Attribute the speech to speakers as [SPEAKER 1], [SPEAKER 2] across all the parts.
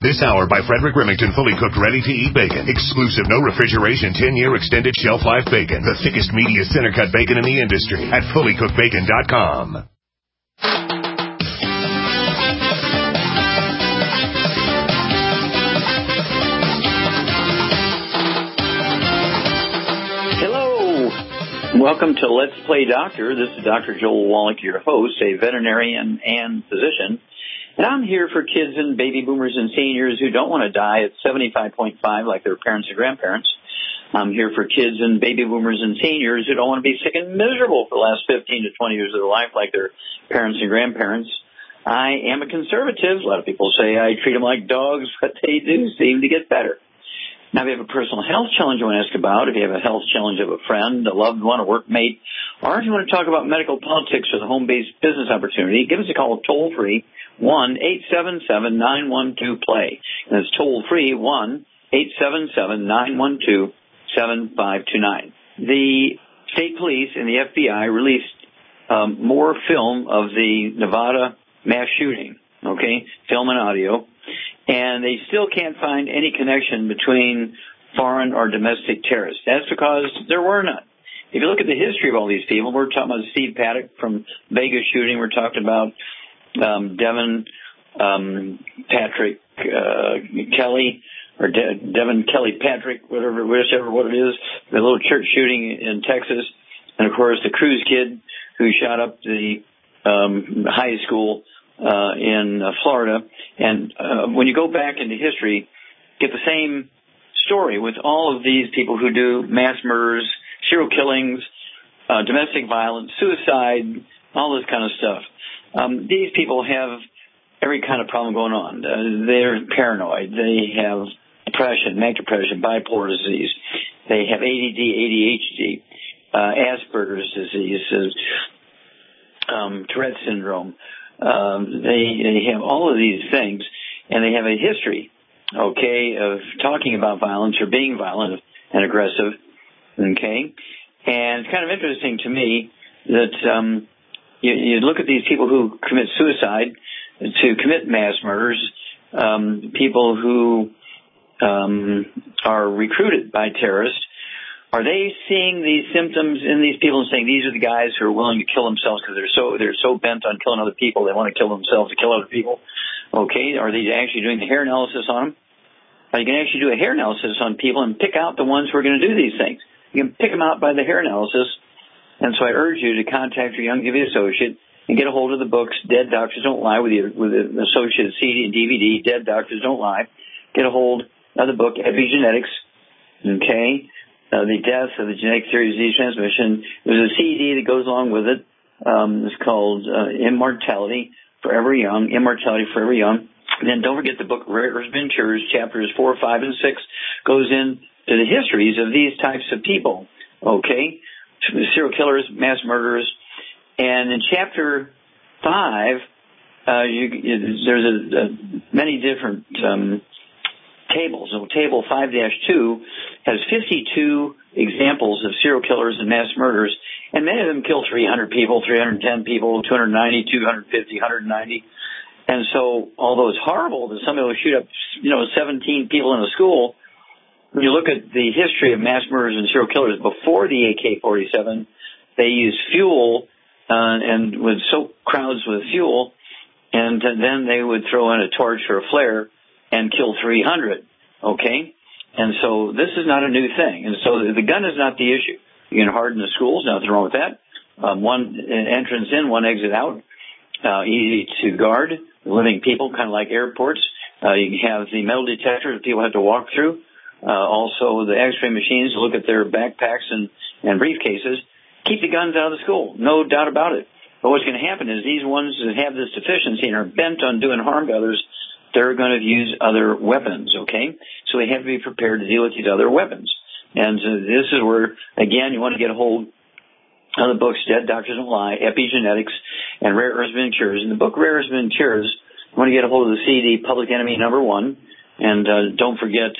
[SPEAKER 1] This hour by Frederick Remington, fully cooked, ready-to-eat bacon. Exclusive, no refrigeration, 10-year extended shelf life bacon. The thickest, meatiest, center-cut bacon in the industry at fullycookedbacon.com.
[SPEAKER 2] Welcome to Let's Play Doctor. This is Dr. Joel Wallach, your host, a veterinarian and physician. And I'm here for kids and baby boomers and seniors who don't want to die at 75.5 like their parents and grandparents. I'm here for kids and baby boomers and seniors who don't want to be sick and miserable for the last 15 to 20 years of their life like their parents and grandparents. I am a conservative. A lot of people say I treat them like dogs, but they do seem to get better. Now, if you have a personal health challenge you want to ask about, if you have a health challenge of a friend, a loved one, a workmate, or if you want to talk about medical politics or the home-based business opportunity, give us a call toll-free, 1-877-912-PLAY. And it's toll-free, 1-877-912-7529. The state police and the FBI released more film of the Nevada mass shooting, okay, film and audio. And they still can't find any connection between foreign or domestic terrorists. That's because there were none. If you look at the history of all these people, we're talking about Steve Paddock from Vegas shooting. We're talking about Devin Patrick Kelly, or Devin Kelly Patrick, whichever what it is, the little church shooting in Texas. And, of course, the Cruz kid who shot up the high school in Florida. And when you go back into history, get the same story with all of these people who do mass murders, serial killings, domestic violence, suicide, all this kind of stuff. These people have every kind of problem going on. They're paranoid. They have depression, manic depression, bipolar disease. They have ADD, ADHD, Asperger's disease, Tourette syndrome. They have all of these things, and they have a history, okay, of talking about violence or being violent and aggressive, okay? And it's kind of interesting to me that you look at these people who commit suicide, to commit mass murders, people who are recruited by terrorists. Are they seeing these symptoms in these people and saying these are the guys who are willing to kill themselves because they're so bent on killing other people, they want to kill themselves to kill other people? Okay, are they actually doing the hair analysis on them? You can actually do a hair analysis on people and pick out the ones who are going to do these things. You can pick them out by the hair analysis. And so I urge you to contact your Youngevity associate and get a hold of the books Dead Doctors Don't Lie with the associated CD and DVD, Dead Doctors Don't Lie. Get a hold of the book Epigenetics, okay? The Death of the Genetic Theory of Disease Transmission. There's a CD that goes along with it. It's called Immortality Forever Young, Immortality Forever Young. And then don't forget the book Rares Ventures, chapters 4, 5, and 6, goes into the histories of these types of people, okay? Serial killers, mass murderers. And in chapter 5, there's many different tables. So table 5-2 has 52 examples of serial killers and mass murderers, and many of them kill 300 people, 310 people, 290, 250, 190. And so, although it's horrible that somebody will shoot up, 17 people in a school, when you look at the history of mass murders and serial killers before the AK-47, they used fuel and would soak crowds with fuel, and then they would throw in a torch or a flare and kill 300, okay? And so this is not a new thing. And so the gun is not the issue. You can harden the schools, nothing wrong with that. One entrance in, one exit out, easy to guard, living people, kind of like airports. You can have the metal detector that people have to walk through. Also the x-ray machines to look at their backpacks and briefcases. Keep the guns out of the school, no doubt about it. But what's going to happen is these ones that have this deficiency and are bent on doing harm to others, they're going to use other weapons, okay? So they have to be prepared to deal with these other weapons. And this is where, again, you want to get a hold of the books Dead Doctors Don't Lie, Epigenetics, and Rare Earths Ventures. In the book Rare Earths Ventures, you want to get a hold of the CD Public Enemy #1. And don't forget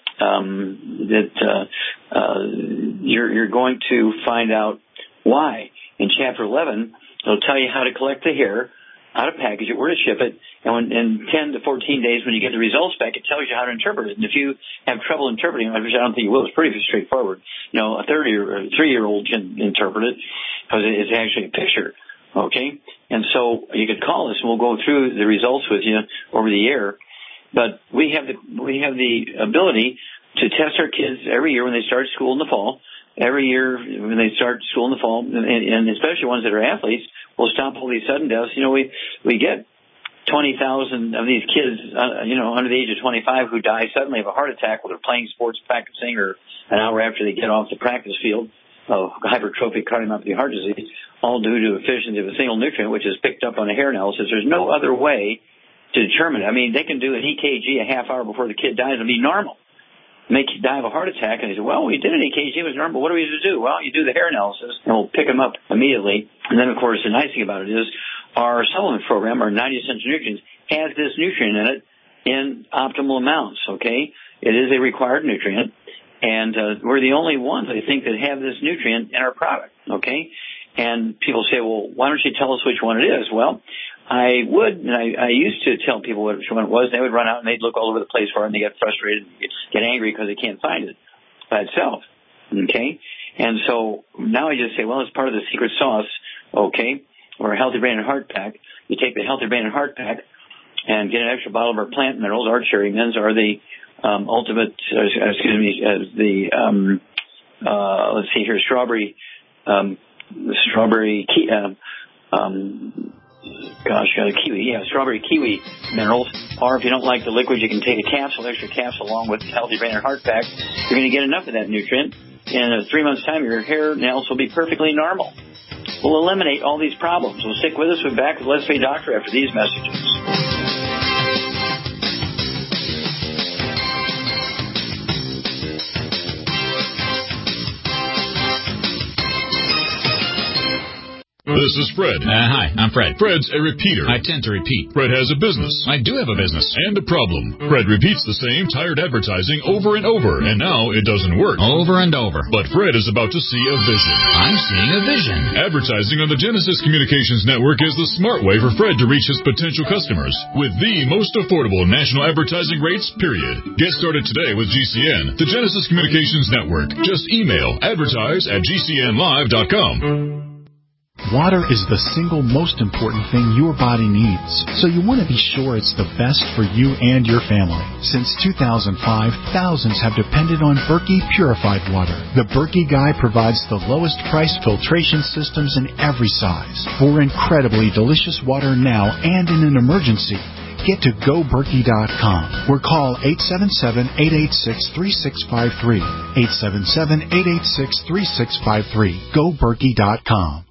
[SPEAKER 2] that you're going to find out why. In Chapter 11, it'll tell you how to collect the hair out of package it, where to ship it, and in 10 to 14 days when you get the results back, it tells you how to interpret it. And if you have trouble interpreting it, which I don't think you will, it's pretty straightforward. A 3-year-old can interpret it because it's actually a picture. Okay? And so you could call us and we'll go through the results with you over the air. But we have the ability to test our kids every year when they start school in the fall. Every year when they start school in the fall, and especially ones that are athletes, we'll stop all these sudden deaths. We get 20,000 of these kids, under the age of 25 who die suddenly of a heart attack while they're playing sports, practicing, or an hour after they get off the practice field of hypertrophic cardiomyopathy heart disease, all due to deficiency of a single nutrient, which is picked up on a hair analysis. There's no other way to determine it. I mean, they can do an EKG a half hour before the kid dies and be normal. Make you die of a heart attack, and they say, well, we did an EKG, it was normal. What do we do? Well, you do the hair analysis, and we'll pick them up immediately. And then, of course, the nice thing about it is our supplement program, our 90 Essential Nutrients, has this nutrient in it in optimal amounts, okay? It is a required nutrient, and we're the only ones, I think, that have this nutrient in our product, okay? And people say, well, why don't you tell us which one it is? Well, I would, and I used to tell people which one it was. They would run out and they'd look all over the place for it, and they get frustrated, get angry because they can't find it by itself. Okay, and so now I just say, well, it's part of the secret sauce. Okay, or a Healthy Brain and Heart Pack. You take the Healthy Brain and Heart Pack and get an extra bottle of our plant minerals. Our cherry mints are the ultimate. Let's see here, strawberry kiwi minerals. Or if you don't like the liquid, you can take a extra capsule along with Healthy Brain and Heart Pack. You're going to get enough of that nutrient. In 3 months' time, your hair nails will be perfectly normal. We'll eliminate all these problems. We'll stick with us. We'll be back with Let's Be Doctor after these messages.
[SPEAKER 3] This is Fred.
[SPEAKER 4] Hi, I'm Fred.
[SPEAKER 3] Fred's a repeater.
[SPEAKER 4] I tend to repeat.
[SPEAKER 3] Fred has a business.
[SPEAKER 4] I do have a business.
[SPEAKER 3] And a problem. Fred repeats the same tired advertising over and over, and now it doesn't work.
[SPEAKER 4] Over and over.
[SPEAKER 3] But Fred is about to see a vision.
[SPEAKER 4] I'm seeing a vision.
[SPEAKER 3] Advertising on the Genesis Communications Network is the smart way for Fred to reach his potential customers with the most affordable national advertising rates, period. Get started today with GCN, the Genesis Communications Network. Just email advertise@gcnlive.com.
[SPEAKER 5] Water is the single most important thing your body needs, so you want to be sure it's the best for you and your family. Since 2005, thousands have depended on Berkey Purified Water. The Berkey Guy provides the lowest price filtration systems in every size for incredibly delicious water now and in an emergency. Get to GoBerkey.com or call 877-886-3653. 877-886-3653. GoBerkey.com.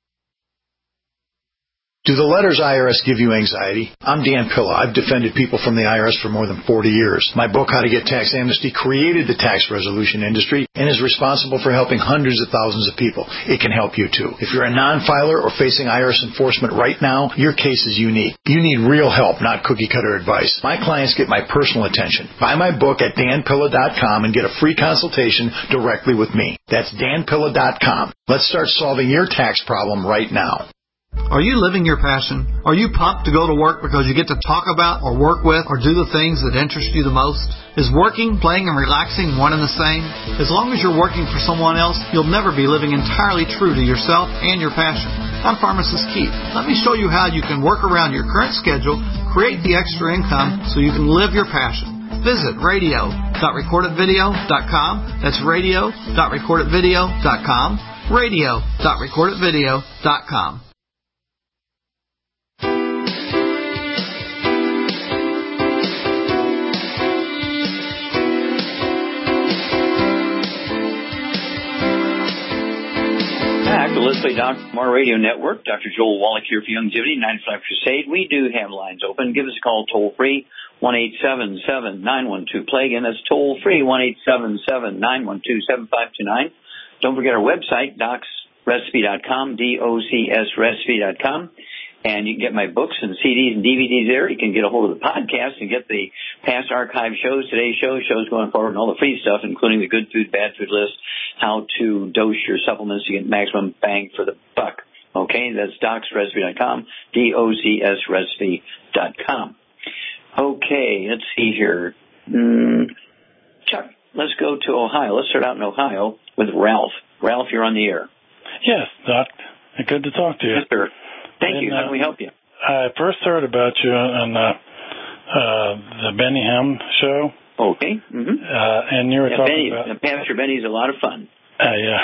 [SPEAKER 6] Do the letters IRS give you anxiety? I'm Dan Pilla. I've defended people from the IRS for more than 40 years. My book, How to Get Tax Amnesty, created the tax resolution industry and is responsible for helping hundreds of thousands of people. It can help you too. If you're a non-filer or facing IRS enforcement right now, your case is unique. You need real help, not cookie-cutter advice. My clients get my personal attention. Buy my book at danpilla.com and get a free consultation directly with me. That's danpilla.com. Let's start solving your tax problem right now.
[SPEAKER 7] Are you living your passion? Are you pumped to go to work because you get to talk about or work with or do the things that interest you the most? Is working, playing, and relaxing one and the same? As long as you're working for someone else, you'll never be living entirely true to yourself and your passion. I'm Pharmacist Keith. Let me show you how you can work around your current schedule, create the extra income so you can live your passion. Visit radio.recordedvideo.com. That's radio.recordedvideo.com. radio.recordedvideo.com.
[SPEAKER 2] The Let's Play Dr. Radio Network. Dr. Joel Wallach here for Youngevity, 95 Crusade. We do have lines open. Give us a call toll free, 1-877-912-PLAY. Again, that's toll free, 1-877-912-7529. Don't forget our website, docsrecipe.com, DOCSrecipe.com. And you can get my books and CDs and DVDs there. You can get a hold of the podcast and get the past archive shows, today's shows going forward, and all the free stuff, including the good food, bad food list, how to dose your supplements to get maximum bang for the buck. Okay, that's docsrecipe.com, DOCSrecipe.com. Okay, let's see here. Chuck, let's go to Ohio. Let's start out in Ohio with Ralph. Ralph, you're on the air.
[SPEAKER 8] Yes, Doc. Good to talk to you.
[SPEAKER 2] Yes, sir. Thank you. How can we help you?
[SPEAKER 8] I first heard about you on the Benny Hinn show.
[SPEAKER 2] Okay. Mm-hmm.
[SPEAKER 8] And you were talking about...
[SPEAKER 2] Pastor Benny's a lot of fun.
[SPEAKER 8] Yeah.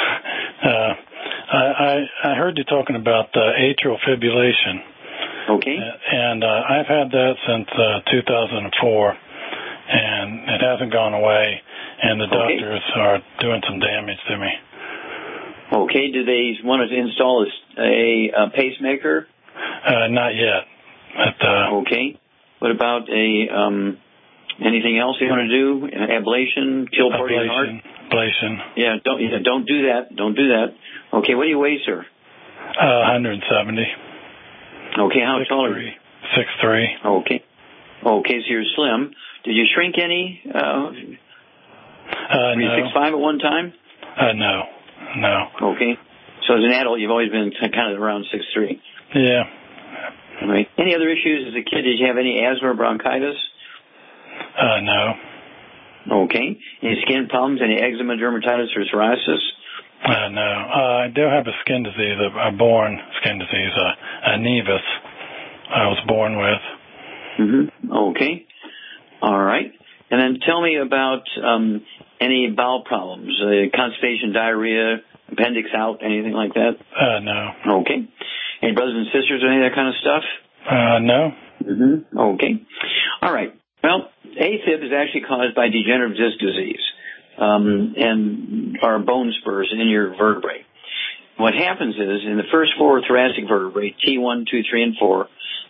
[SPEAKER 8] I heard you talking about atrial fibrillation.
[SPEAKER 2] Okay.
[SPEAKER 8] And I've had that since 2004, and it hasn't gone away, and the doctors are doing some damage to me.
[SPEAKER 2] Okay. Do they want to install a pacemaker?
[SPEAKER 8] Not yet.
[SPEAKER 2] Okay. What about anything else you want to do? Ablation, kill part of your heart?
[SPEAKER 8] Ablation.
[SPEAKER 2] Yeah, don't do that. Don't do that. Okay, what do you weigh, sir?
[SPEAKER 8] 170.
[SPEAKER 2] Okay, how tall are you?
[SPEAKER 8] 6'3".
[SPEAKER 2] Okay, so you're slim. Did you shrink any? Were you 6'5" at one time?
[SPEAKER 8] No.
[SPEAKER 2] Okay, so as an adult, you've always been kind of around 6'3".
[SPEAKER 8] Yeah.
[SPEAKER 2] All right. Any other issues as a kid? Did you have any asthma or bronchitis?
[SPEAKER 8] No.
[SPEAKER 2] Okay. Any skin problems? Any eczema, dermatitis, or psoriasis?
[SPEAKER 8] No. I do have a skin disease, a born skin disease, a nevus I was born with.
[SPEAKER 2] Mm-hmm. Okay. All right. And then tell me about any bowel problems, constipation, diarrhea, appendix out, anything like that?
[SPEAKER 8] No.
[SPEAKER 2] Okay. Any brothers and sisters or any of that kind of stuff?
[SPEAKER 8] No.
[SPEAKER 2] Mm-hmm. Okay. All right. Well, AFib is actually caused by degenerative disc disease and our bone spurs in your vertebrae. What happens is in the first four thoracic vertebrae, T1, 2, 3, and 4,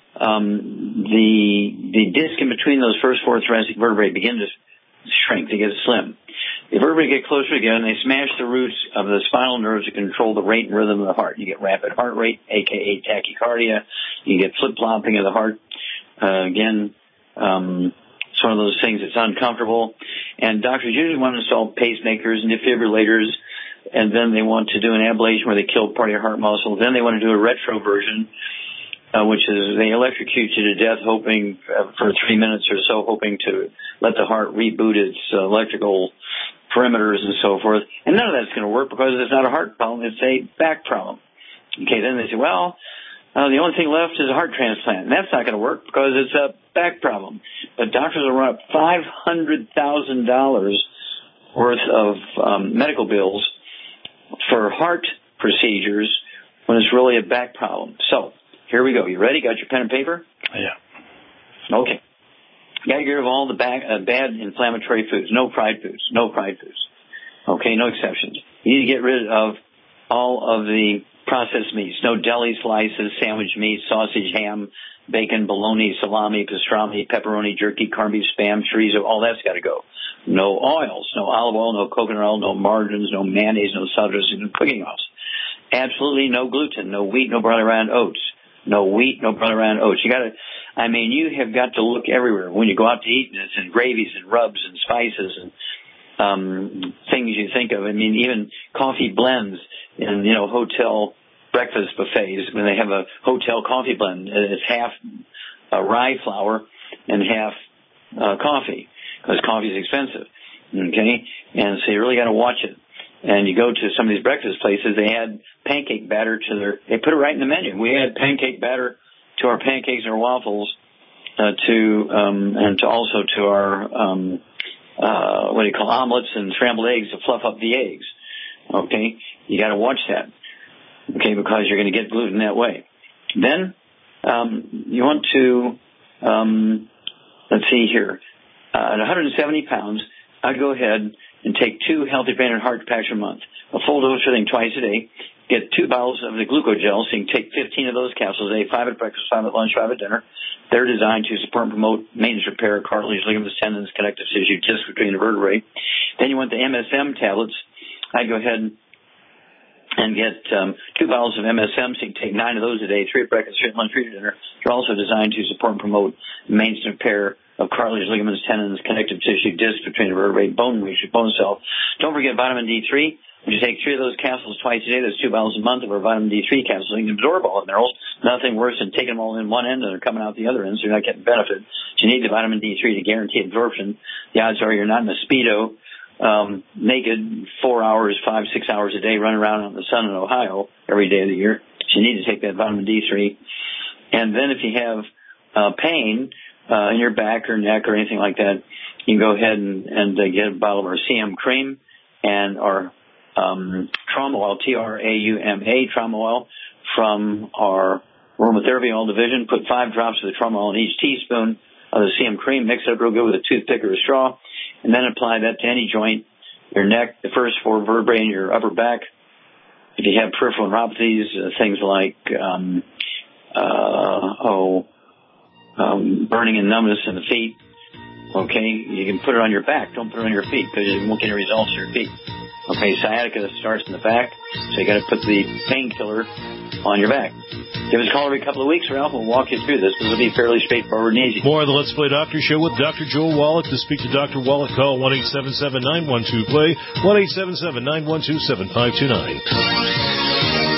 [SPEAKER 2] the disc in between those first four thoracic vertebrae begin to shrink. They get slim. The vertebrae get closer together and they smash the roots of the spinal nerves to control the rate and rhythm of the heart. You get rapid heart rate, aka tachycardia. You get flip-flopping of the heart. It's one of those things that's uncomfortable. And doctors usually want to install pacemakers and defibrillators, and then they want to do an ablation where they kill part of your heart muscle. Then they want to do a retro version, which is they electrocute you to death, hoping for 3 minutes or so, hoping to let the heart reboot its electrical perimeters and so forth. And none of that's going to work because it's not a heart problem, it's a back problem. Okay, then they say, well, the only thing left is a heart transplant. And that's not going to work because it's a back problem. But doctors will run up $500,000 worth of medical bills for heart procedures when it's really a back problem. So, here we go. You ready? Got your pen and paper?
[SPEAKER 8] Yeah.
[SPEAKER 2] Okay. You got to get rid of all the bad inflammatory foods. No fried foods. No fried foods. Okay, no exceptions. You need to get rid of all of the processed meats. No deli slices, sandwich meat, sausage, ham, bacon, bologna, salami, pastrami, pepperoni, jerky, corned beef, spam, chorizo. All that's got to go. No oils. No olive oil, no coconut oil, no margarines, no mayonnaise, no sausages, no cooking oils. Absolutely no gluten, no wheat, no brown around oats. No wheat, no brown around oats. You have got to look everywhere. When you go out to eat, and it's in gravies and rubs and spices and things you think of. I mean, even coffee blends in, hotel breakfast buffets when they have a hotel coffee blend. It's half rye flour and half coffee because coffee is expensive. Okay? And so you really got to watch it. And you go to some of these breakfast places, they add pancake batter they put it right in the menu. We add pancake batter to our pancakes and our waffles, and also to our, omelets and scrambled eggs to fluff up the eggs. Okay? You got to watch that. Okay? Because you're going to get gluten that way. Then, you want to, let's see here, at 170 pounds, I'd go ahead and take 2 Healthy Brain and Heart packs a month. A full dose of everything twice a day. Get 2 bottles of the glucogel, so you can take 15 of those capsules a day, 5 at breakfast, 5 at lunch, 5 at dinner. They're designed to support and promote maintenance, repair, cartilage, ligaments, tendons, connective tissue, disc between the vertebrae. Then you want the MSM tablets. I'd go ahead and get 2 bottles of MSM, so you can take 9 of those a day, 3 at breakfast, 3 at lunch, 3 at dinner. They're also designed to support and promote maintenance, repair of cartilage, ligaments, tendons, connective tissue, disc between the vertebrae, bone reach, bone cell. Don't forget vitamin D3. If you take 3 of those capsules twice a day, that's 2 bottles a month of our vitamin D3 capsules. You can absorb all the minerals. Nothing worse than taking them all in one end and they're coming out the other end, so you're not getting benefit. So you need the vitamin D3 to guarantee absorption. The odds are you're not in a Speedo, naked 4 hours, 5, 6 hours a day running around in the sun in Ohio every day of the year. So you need to take that vitamin D3. And then if you have pain in your back or neck or anything like that, you can go ahead and get a bottle of our CM cream and our trauma oil, TRAUMA trauma oil from our aromatherapy oil division. Put 5 drops of the trauma oil in each teaspoon of the CM cream. Mix it up real good with a toothpick or a straw, and then apply that to any joint, your neck, the first 4 vertebrae in your upper back. If you have peripheral neuropathies, things like burning and numbness in the feet, okay, you can put it on your back. Don't put it on your feet because you won't get any results in your feet. Okay, sciatica starts in the back, so you got to put the painkiller on your back. Give us a call every couple of weeks, Ralph. We'll walk you through this. This will be fairly straightforward and easy.
[SPEAKER 9] More of the Let's Play Doctor Show with Dr. Joel Wallach. To speak to Dr. Wallach, call 1-877-912-PLAY, 1-877-912-7529.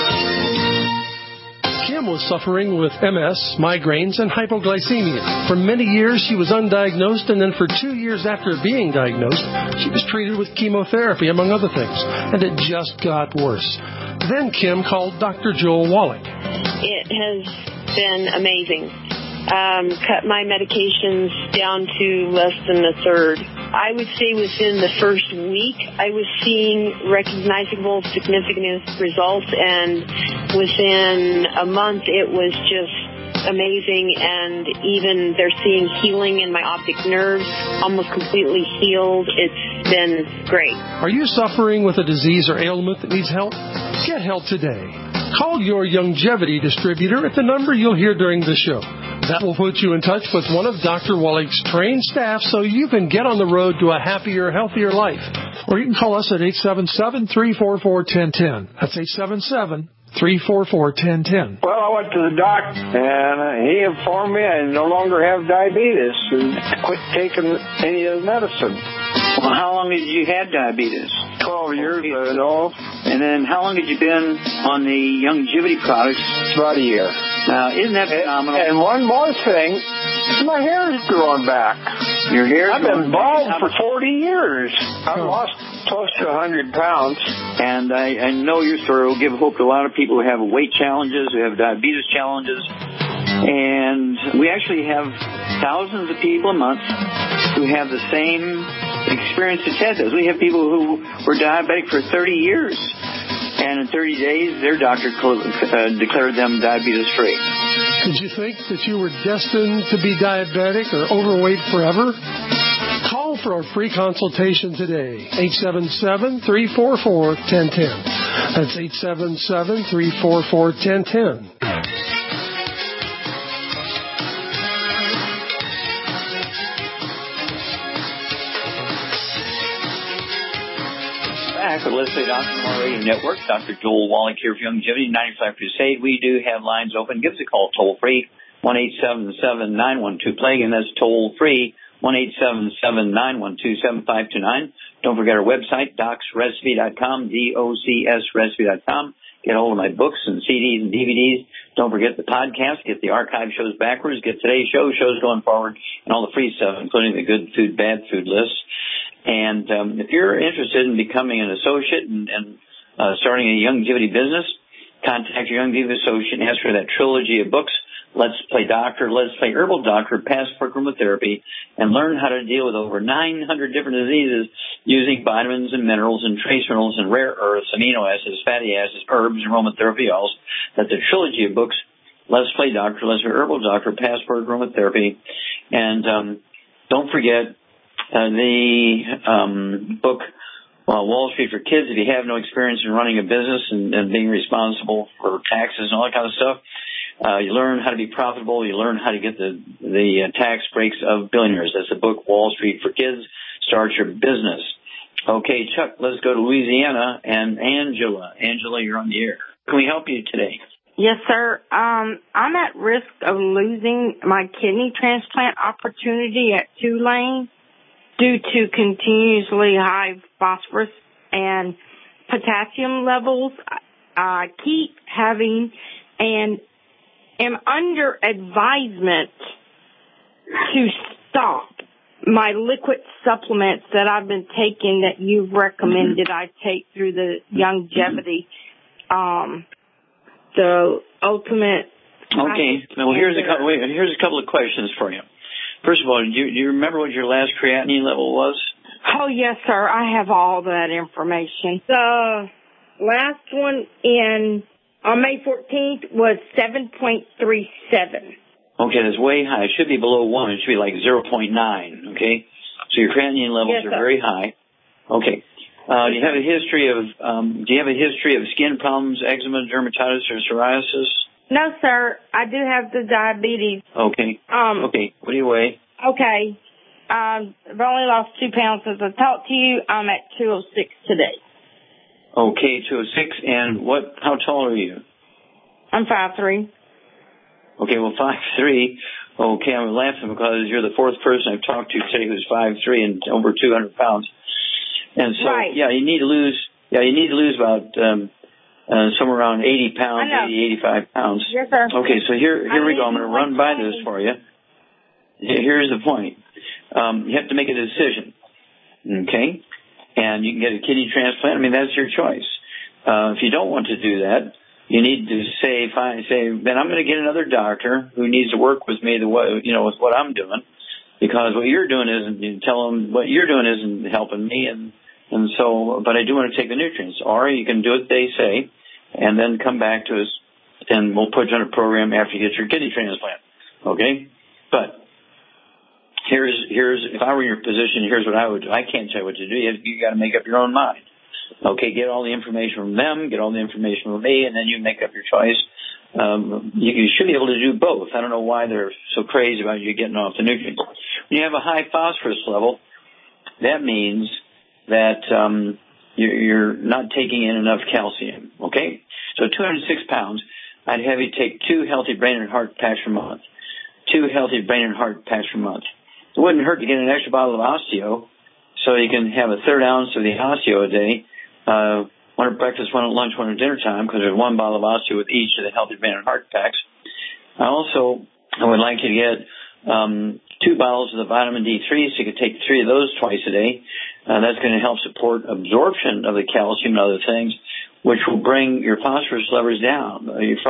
[SPEAKER 10] Kim was suffering with MS, migraines, and hypoglycemia. For many years, she was undiagnosed, and then for 2 years after being diagnosed, she was treated with chemotherapy, among other things, and it just got worse. Then Kim called Dr. Joel Wallach.
[SPEAKER 11] It has been amazing. Cut my medications down to less than a third. I would say within the first week, I was seeing recognizable, significant results, and within a month, it was just amazing, and even they're seeing healing in my optic nerves, almost completely healed. It's been great.
[SPEAKER 10] Are you suffering with a disease or ailment that needs help? Get help today. Call your Youngevity distributor at the number you'll hear during the show. That will put you in touch with one of Dr. Wallach's trained staff so you can get on the road to a happier, healthier life. Or you can call us at 877-344-1010. That's 877-344-1010.
[SPEAKER 12] Well, I went to the doctor, and he informed me I no longer have diabetes and quit taking any of the medicine.
[SPEAKER 2] Well, how long did you have diabetes?
[SPEAKER 12] 12 years, I know.
[SPEAKER 2] And then how long had you been on the Youngevity products?
[SPEAKER 12] About a year.
[SPEAKER 2] Now, isn't that phenomenal?
[SPEAKER 12] And one more thing, my hair is growing back.
[SPEAKER 2] Your hair?
[SPEAKER 12] I've been bald for 40 years. I've lost close to 100 pounds.
[SPEAKER 2] And I know your story will give hope to a lot of people who have weight challenges, who have diabetes challenges. And we actually have thousands of people a month who have the same experience that Ted does. We have people who were diabetic for 30 years. And in 30 days, their doctor declared them diabetes-free.
[SPEAKER 10] Did you think that you were destined to be diabetic or overweight forever? Call for our free consultation today, 877-344-1010. That's 877-344-1010.
[SPEAKER 2] Let's say Dr. Radio Network, Dr. Joel Wallach here for Youngevity 95 Crusade. We do have lines open. Give us a call toll free, 1-877-912-PLAY, and that's toll free, 1-877-912-7529. Don't forget our website, docsrecipe.com, DOCSrecipe.com. Get a hold of my books and CDs and DVDs. Don't forget the podcast. Get the archive shows backwards. Get today's shows going forward, and all the free stuff, including the good food, bad food list. And if you're interested in becoming an associate and starting a Youngevity business, contact your Youngevity associate and ask for that trilogy of books, Let's Play Doctor, Let's Play Herbal Doctor, Passport Aromatherapy, and learn how to deal with over 900 different diseases using vitamins and minerals and trace minerals and rare earths, amino acids, fatty acids, herbs, and aromatherapy oils. That's a trilogy of books, Let's Play Doctor, Let's Play Herbal Doctor, Passport Aromatherapy. And don't forget the book, Wall Street for Kids. If you have no experience in running a business and being responsible for taxes and all that kind of stuff, you learn how to be profitable. You learn how to get the tax breaks of billionaires. That's the book, Wall Street for Kids. Start your business. Okay, Chuck, let's go to Louisiana. And Angela. Angela, you're on the air. Can we help you today?
[SPEAKER 13] Yes, sir. I'm at risk of losing my kidney transplant opportunity at Tulane due to continuously high phosphorus and potassium levels I keep having and am under advisement to stop my liquid supplements that I've been taking that you've recommended I take through the longevity, the ultimate.
[SPEAKER 2] Okay. Well, here's a couple of questions for you. First of all, do you remember what your last creatinine level was?
[SPEAKER 13] Oh, yes, sir. I have all that information. The last one on May 14th was 7.37.
[SPEAKER 2] Okay, that's way high. It should be below 1. It should be like 0.9, okay? So your creatinine levels are very high. Okay. Do you have a history of skin problems, eczema, dermatitis, or psoriasis?
[SPEAKER 13] No, sir. I do have the diabetes.
[SPEAKER 2] Okay. Okay. What do you weigh?
[SPEAKER 13] Okay. I've only lost 2 pounds since I talked to you. I'm at 206 today.
[SPEAKER 2] Okay, 206. And how tall are you?
[SPEAKER 13] I'm 5'3".
[SPEAKER 2] Okay, well, 5'3". Okay, I'm laughing because you're the fourth person I've talked to today who's 5'3" and over 200 pounds. And so, you need to lose about somewhere around 80 pounds, 85 pounds.
[SPEAKER 13] Yes, sir.
[SPEAKER 2] Okay, so here we go. I'm going to run by this for you. Here's the point. You have to make a decision, okay? And you can get a kidney transplant. I mean, that's your choice. If you don't want to do that, you need to say, then I'm going to get another doctor who needs to work with me with what I'm doing, because what you're doing isn't helping me, and so, but I do want to take the nutrients. Or you can do what they say, and then come back to us, and we'll put you on a program after you get your kidney transplant, okay? But here's if I were in your position, here's what I would do. I can't tell you what to do. You got to make up your own mind. Okay, get all the information from them, get all the information from me, and then you make up your choice. You should be able to do both. I don't know why they're so crazy about you getting off the nutrients. When you have a high phosphorus level, that means that you're not taking in enough calcium, okay? So 206 pounds, I'd have you take 2 healthy brain and heart packs per month. 2 healthy brain and heart packs per month. It wouldn't hurt to get an extra bottle of Osteo, so you can have a 1/3 ounce of the Osteo a day. One at breakfast, one at lunch, one at dinner time, because there's 1 bottle of Osteo with each of the healthy brain and heart packs. I would like you to get 2 bottles of the vitamin D3, so you could take 3 of those twice a day. That's going to help support absorption of the calcium and other things, which will bring your phosphorus levels down.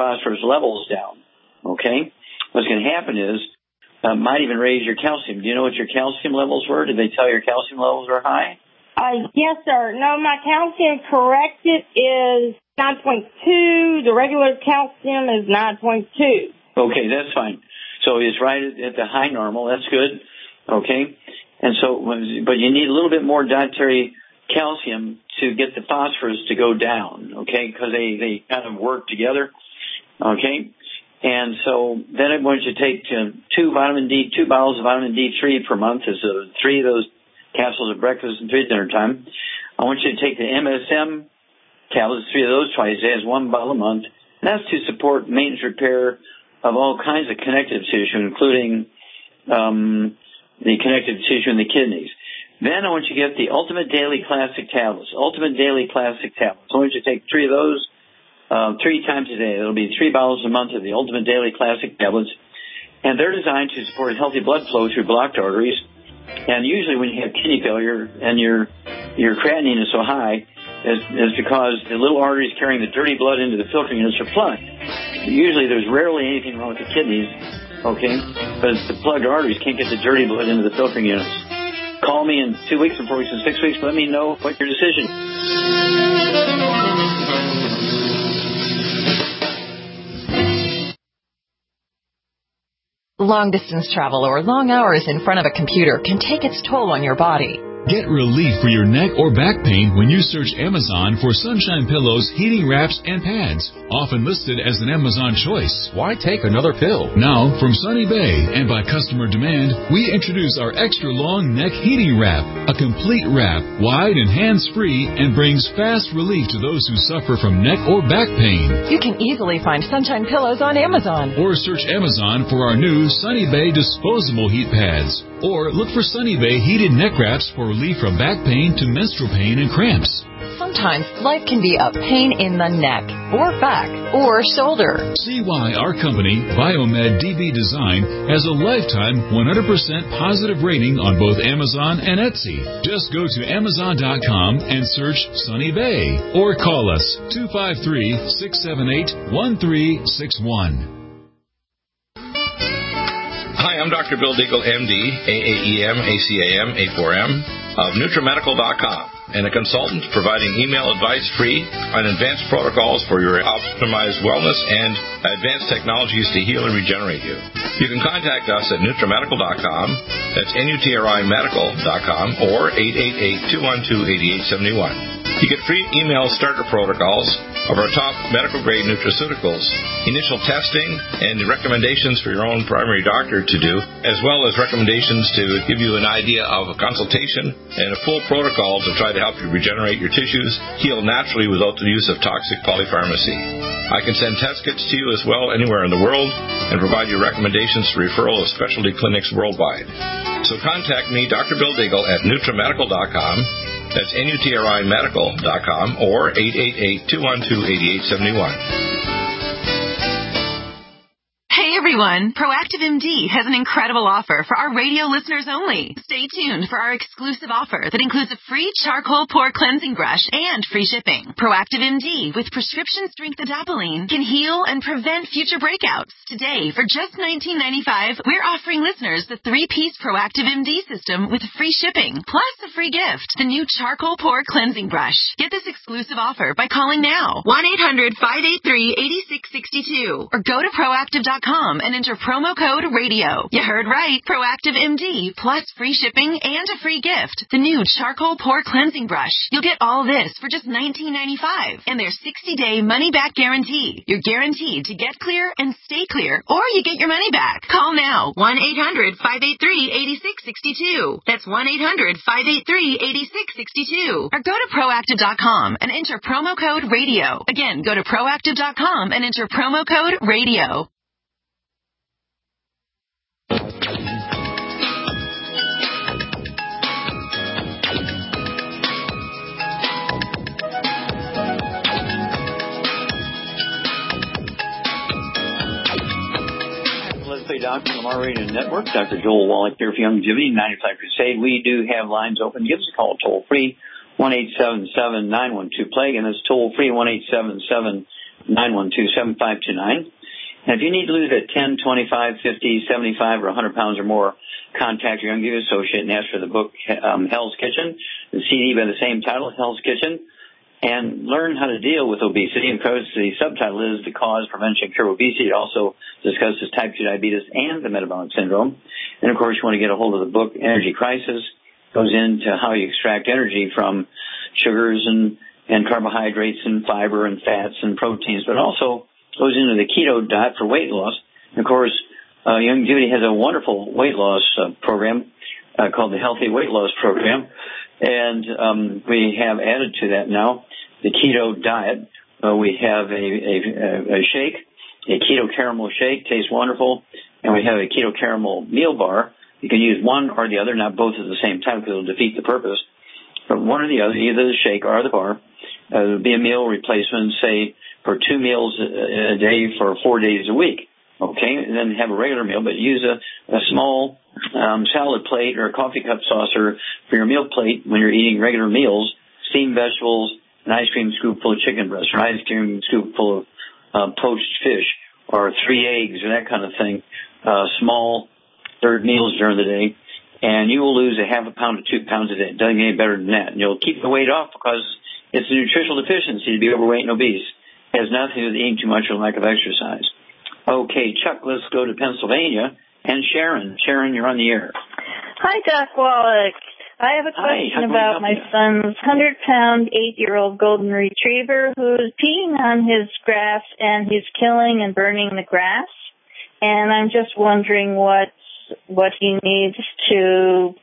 [SPEAKER 2] Okay? What's going to happen is, might even raise your calcium. Do you know what your calcium levels were? Did they tell you your calcium levels are high?
[SPEAKER 13] Yes, sir. No, my calcium corrected is 9.2. The regular calcium is 9.2.
[SPEAKER 2] Okay, that's fine. So it's right at the high normal. That's good. Okay. And so, but you need a little bit more dietary calcium to get the phosphorus to go down. Okay, because they kind of work together. Okay. And so then I want you to take 2 bottles of vitamin D3 per month. Is 3 of those capsules at breakfast and 3 at dinner time. I want you to take the MSM tablets, 3 of those twice a day, as 1 bottle a month. And that's to support maintenance repair of all kinds of connective tissue, including the connective tissue in the kidneys. Then I want you to get the Ultimate Daily Classic tablets. Ultimate Daily Classic tablets. I want you to take 3 of those 3 times a day. It'll be 3 bottles a month of the Ultimate Daily Classic tablets. And they're designed to support healthy blood flow through blocked arteries. And usually when you have kidney failure and your creatinine is so high, is because the little arteries carrying the dirty blood into the filtering units are plugged. Usually there's rarely anything wrong with the kidneys, okay? But the plugged arteries can't get the dirty blood into the filtering units. Call me in 2 weeks, 4 weeks, and 6 weeks. Let me know what your decision is.
[SPEAKER 14] Long-distance travel or long hours in front of a computer can take its toll on your body.
[SPEAKER 3] Get relief for your neck or back pain when you search Amazon for Sunshine Pillows, heating wraps, and pads. Often listed as an Amazon choice. Why take another pill? Now, from Sunny Bay and by customer demand, we introduce our extra long neck heating wrap. A complete wrap, wide and hands-free, and brings fast relief to those who suffer from neck or back pain.
[SPEAKER 14] You can easily find Sunshine Pillows on Amazon.
[SPEAKER 3] Or search Amazon for our new Sunny Bay disposable heat pads. Or look for Sunny Bay heated neck wraps for relief from back pain to menstrual pain and cramps.
[SPEAKER 14] Sometimes life can be a pain in the neck, or back, or shoulder.
[SPEAKER 3] See why our company, Biomed DB Design, has a lifetime 100% positive rating on both Amazon and Etsy. Just go to Amazon.com and search Sunny Bay or call us 253-678-1361.
[SPEAKER 15] Hi, I'm Dr. Bill Deagle, MD, AAEM, ACAM, A4M, of NutriMedical.com, and a consultant providing email advice free on advanced protocols for your optimized wellness and advanced technologies to heal and regenerate you. You can contact us at NutriMedical.com, that's NutriMedical.com, or 888-212-8871. You get free email starter protocols of our top medical-grade nutraceuticals, initial testing, and recommendations for your own primary doctor to do, as well as recommendations to give you an idea of a consultation and a full protocol to try to help you regenerate your tissues, heal naturally without the use of toxic polypharmacy. I can send test kits to you as well anywhere in the world and provide you recommendations for referral of specialty clinics worldwide. So contact me, Dr. Bill Deagle, at NutriMedical.com. That's NutriMedical.com or 888-212-8871.
[SPEAKER 16] Hey everyone, Proactive MD has an incredible offer for our radio listeners only. Stay tuned for our exclusive offer that includes a free charcoal pore cleansing brush and free shipping. Proactive MD with prescription strength adapalene can heal and prevent future breakouts. Today, for just $19.95, we're offering listeners the 3-piece Proactive MD system with free shipping, plus a free gift, the new charcoal pore cleansing brush. Get this exclusive offer by calling now, 1-800-583-8662, or go to Proactive.com and enter promo code RADIO. You heard right. Proactive MD plus free shipping and a free gift. The new charcoal pore cleansing brush. You'll get all this for just $19.95 and their 60-day money-back guarantee. You're guaranteed to get clear and stay clear, or you get your money back. Call now. 1-800-583-8662. That's 1-800-583-8662. Or go to Proactive.com and enter promo code RADIO. Again, go to Proactive.com and enter promo code RADIO.
[SPEAKER 2] Let's Play Doctor Lamar Radio Network. Dr. Joel Wallach here for Youngevity 95 Crusade. We do have lines open. Give us a call toll free, 1-877-912-PLAGUE, and it's toll free, 1-877-912-7529. And if you need to lose that 10, 25, 50, 75, or 100 pounds or more, contact your Youngevity associate and ask for the book Hell's Kitchen, the CD by the same title, Hell's Kitchen, and learn how to deal with obesity. And because the subtitle is The Cause, Prevention, Cure Obesity, it also discusses type 2 diabetes and the metabolic syndrome. And, of course, you want to get a hold of the book Energy Crisis. It goes into how you extract energy from sugars and carbohydrates and fiber and fats and proteins, but also goes into the keto diet for weight loss. And of course, Youngevity has a wonderful weight loss program called the Healthy Weight Loss Program. And we have added to that now the keto diet. We have a shake, a keto caramel shake, tastes wonderful. And we have a keto caramel meal bar. You can use one or the other, not both at the same time because it will defeat the purpose. But one or the other, either the shake or the bar, will be a meal replacement, say, for 2 meals a day for 4 days a week. Okay, and then have a regular meal, but use a small salad plate or a coffee cup saucer for your meal plate when you're eating regular meals, steamed vegetables, an ice cream scoop full of chicken breast, or an ice cream scoop full of poached fish, or 3 eggs, or that kind of thing, small third meals during the day, and you will lose a half a pound to 2 pounds a day. It doesn't get any better than that. And you'll keep the weight off because it's a nutritional deficiency to be overweight and obese. It has nothing to do with eating too much or lack of exercise. Okay, Chuck, let's go to Pennsylvania. And Sharon. Sharon, you're on the air.
[SPEAKER 17] Hi, Doc Wallach. I have a question about my son's 100-pound, 8-year-old golden retriever who's peeing on his grass and he's killing and burning the grass. And I'm just wondering what he needs to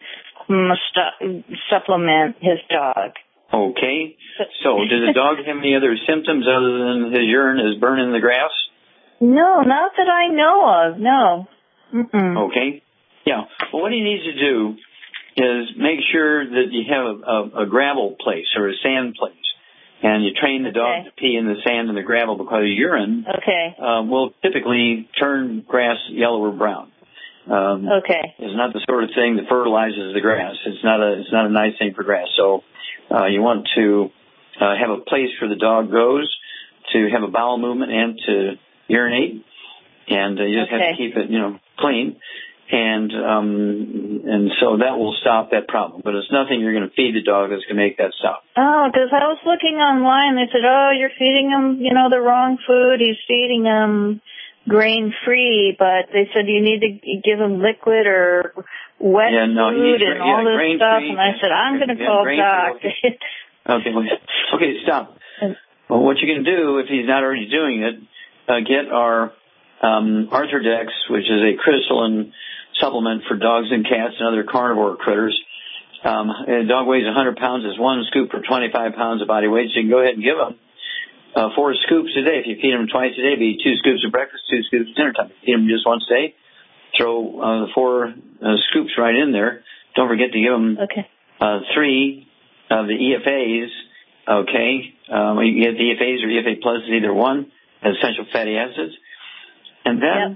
[SPEAKER 17] supplement his dog.
[SPEAKER 2] Okay. So does the dog have any other symptoms other than his urine is burning the grass?
[SPEAKER 17] No, not that I know of, no. Mm-mm.
[SPEAKER 2] Okay. Yeah. Well, what he needs to do is make sure that you have a gravel place or a sand place. and you train the dog to pee in the sand and the gravel because urine will typically turn grass yellow or brown. It's not the sort of thing that fertilizes the grass. It's not a nice thing for grass. So you want to have a place where the dog goes to have a bowel movement and to urinate, and you just have to keep it, clean. And so that will stop that problem. But it's nothing you're going to feed the dog that's going to make that stop.
[SPEAKER 17] Oh, because I was looking online. They said, you're feeding him, the wrong food. He's feeding him grain-free. But they said you need to give him liquid or wet food and all this stuff. And I said, I'm going to call Doc.
[SPEAKER 2] Okay, stop. Well, what you can do, if he's not already doing it, get our Arthrodex, which is a crystalline supplement for dogs and cats and other carnivore critters. A dog weighs 100 pounds. It's 1 scoop per 25 pounds of body weight. So you can go ahead and give them 4 scoops a day. If you feed them twice a day, it'd be 2 scoops at breakfast, 2 scoops at dinner time. If you feed them just once a day, throw the 4 scoops right in there. Don't forget to give them 3 of the EFAs. You get the EFAs or EFA Plus, either one, essential fatty acids. And then,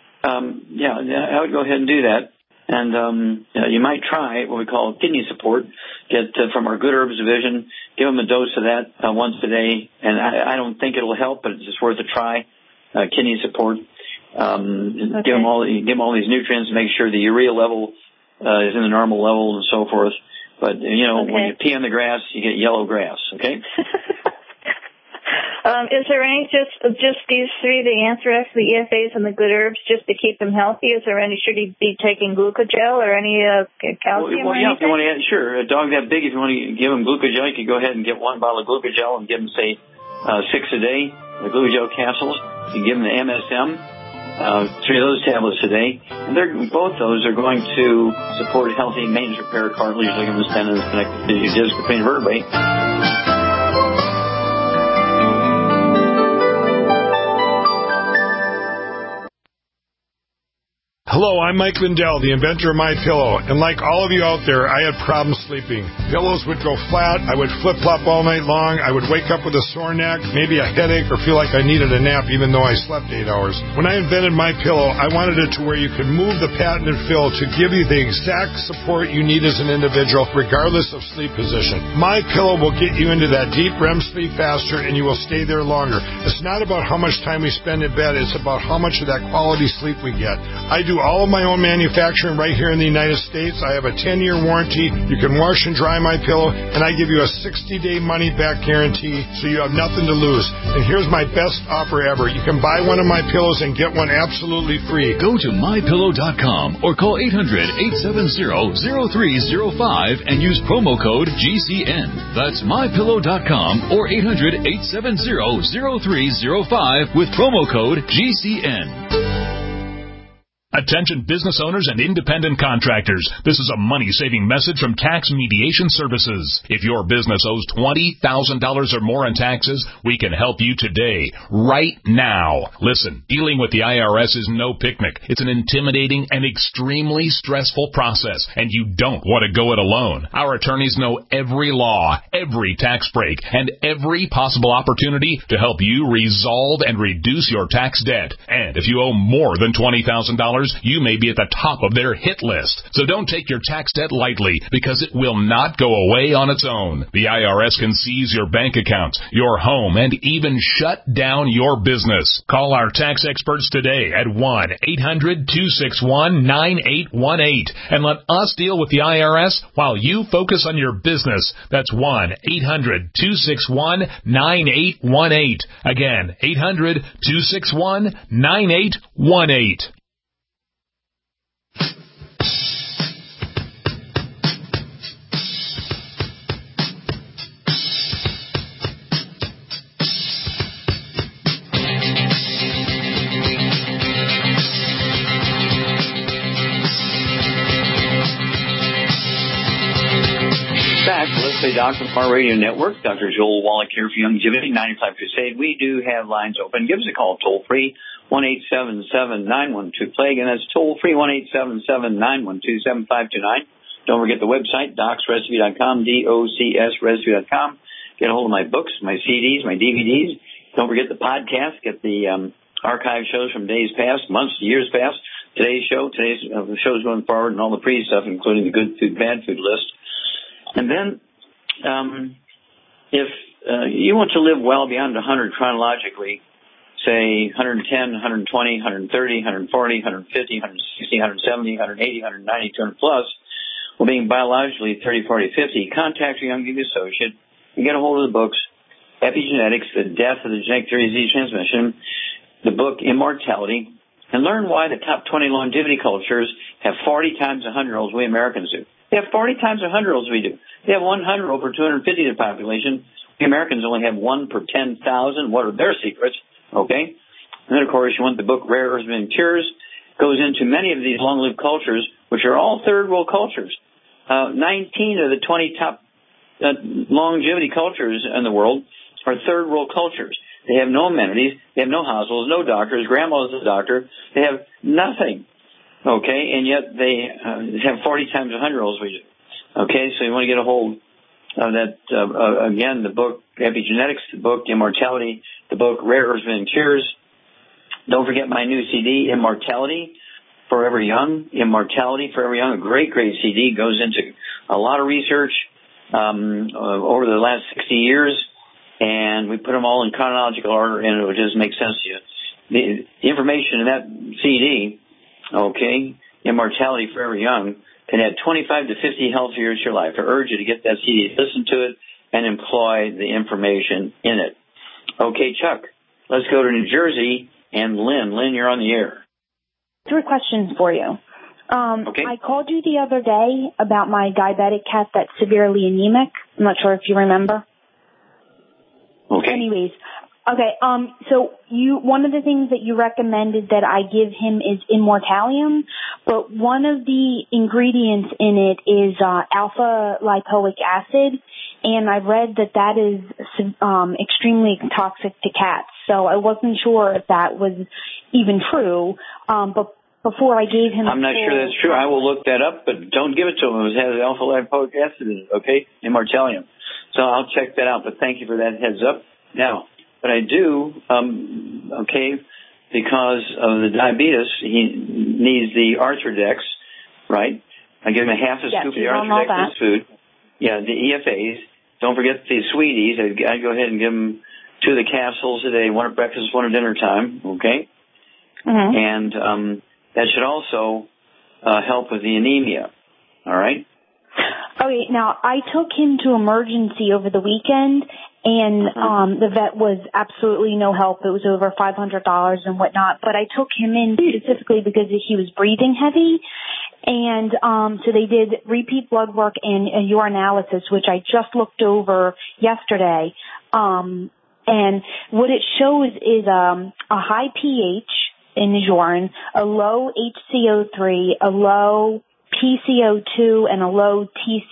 [SPEAKER 2] I would go ahead and do that. And you might try what we call kidney support. Get from our Good Herbs division, give them a dose of that once a day. And I don't think it'll help, but it's just worth a try. Kidney support. Give them all these nutrients, make sure the urea level is in the normal level and so forth. But, when you pee on the grass, you get yellow grass, okay?
[SPEAKER 17] Is there any, just these 3, the Anthrax, the EFAs, and the Good Herbs, just to keep him healthy? Is there any, should he be taking glucogel or any calcium or anything?
[SPEAKER 2] If you want to add, sure. A dog that big, if you want to give him glucogel, you could go ahead and get 1 bottle of glucogel and give him, say, 6 a day, the glucogel capsules. You can give him the MSM. 3 of those tablets a day, and both those are going to support healthy maintenance repair, cartilage, ligaments, tendons, connective tissue, disc between vertebrae.
[SPEAKER 18] Hello, I'm Mike Lindell, the inventor of MyPillow, and like all of you out there, I had problems sleeping. Pillows would go flat, I would flip-flop all night long, I would wake up with a sore neck, maybe a headache, or feel like I needed a nap even though I slept 8 hours. When I invented MyPillow, I wanted it to where you could move the patented fill to give you the exact support you need as an individual, regardless of sleep position. MyPillow will get you into that deep REM sleep faster, and you will stay there longer. It's not about how much time we spend in bed, it's about how much of that quality sleep we get. I do all of my own manufacturing right here in the United States. I have a 10-year warranty. You can wash and dry my pillow, and I give you a 60-day money-back guarantee, so you have nothing to lose. And here's my best offer ever. You can buy one of my pillows and get one absolutely free.
[SPEAKER 3] Go to MyPillow.com or call 800-870-0305 and use promo code GCN. That's MyPillow.com or 800-870-0305 with promo code GCN.
[SPEAKER 19] Attention business owners and independent contractors. This is a money-saving message from Tax Mediation Services. If your business owes $20,000 or more in taxes, we can help you today, right now. Listen, dealing with the IRS is no picnic. It's an intimidating and extremely stressful process, and you don't want to go it alone. Our attorneys know every law, every tax break, and every possible opportunity to help you resolve and reduce your tax debt. And if you owe more than $20,000, you may be at the top of their hit list. So don't take your tax debt lightly, because it will not go away on its own. The IRS can seize your bank accounts, your home, and even shut down your business. Call our tax experts today at 1-800-261-9818 and let us deal with the IRS while you focus on your business. That's 1-800-261-9818. Again, 800-261-9818.
[SPEAKER 2] The Dr. Farr Radio Network, Dr. Joel Wallach here for Youngevity 95 Crusade. We do have lines open. Give us a call toll free, 1-877-912-PLAGUE, and that's toll free, 1-877-912-7529. Don't forget the website, docsrecipe.com, DOCSrecipe.com. get a hold of my books, my CDs, my DVDs. Don't forget the podcast. Get the archive shows from days past, months, years past. Today's show's going forward, and all the pre-stuff, including the good food, bad food list. And then, if you want to live well beyond 100 chronologically, say 110, 120, 130, 140, 150, 160, 170, 180, 190, 200 plus, well, being biologically 30, 40, 50, contact your young geek associate and get a hold of the books, Epigenetics, The Death of the Genetic Theory of Disease Transmission, the book Immortality, and learn why the top 20 longevity cultures have 40 times the 100-year-olds we Americans do. They have 40 times the 100-year-olds we do. They have 100 over 250 of the population. We Americans only have 1 per 10,000. What are their secrets? Okay. And then, of course, you want the book Rare Earths and Cures. Goes into many of these long-lived cultures, which are all third-world cultures. 19 of the 20 top longevity cultures in the world are third-world cultures. They have no amenities. They have no hospitals, no doctors. Grandma's a doctor. They have nothing. Okay, and yet they have 40 times the 100-year-olds we do. Okay, so you want to get a hold of that, again, the book Epigenetics, the book Immortality, the book Rare Earths and Cures. Don't forget my new CD, Immortality, Forever Young. Immortality, Forever Young, a great, great CD. Goes into a lot of research over the last 60 years. And we put them all in chronological order, and it would just make sense to you. The information in that CD, okay, Immortality Forever Young, can add 25 to 50 healthy years to your life. I urge you to get that CD, listen to it, and employ the information in it. Okay, Chuck, let's go to New Jersey and Lynn. Lynn, you're on the air.
[SPEAKER 20] 3 questions for you.
[SPEAKER 2] Okay.
[SPEAKER 20] I called you the other day about my diabetic cat that's severely anemic. I'm not sure if you remember.
[SPEAKER 2] Okay.
[SPEAKER 20] Anyways, okay. So one of the things that you recommended that I give him is Immortalium, but one of the ingredients in it is alpha lipoic acid, and I read that is extremely toxic to cats. So I wasn't sure if that was even true. But before I gave him,
[SPEAKER 2] I'm not sure that's true. I will look that up, but don't give it to him. It has alpha lipoic acid in it. Okay, Immortalium. So I'll check that out, but thank you for that heads up. Now, but I do, okay, because of the diabetes, he needs the Arthrodex, right? I give him a half a scoop of the Arthrodex in his food. Yeah, the EFAs. Don't forget the Sweeties. I'd go ahead and give him 2 of the capsules a day, 1 at breakfast, 1 at dinner time, okay?
[SPEAKER 20] Mm-hmm.
[SPEAKER 2] And that should also help with the anemia, all right?
[SPEAKER 20] Okay, now I took him to emergency over the weekend, and the vet was absolutely no help. It was over $500 and whatnot, but I took him in specifically because he was breathing heavy, and so they did repeat blood work and a urinalysis, which I just looked over yesterday, and what it shows is a high pH in his urine, a low HCO3, a low PCO2, and a low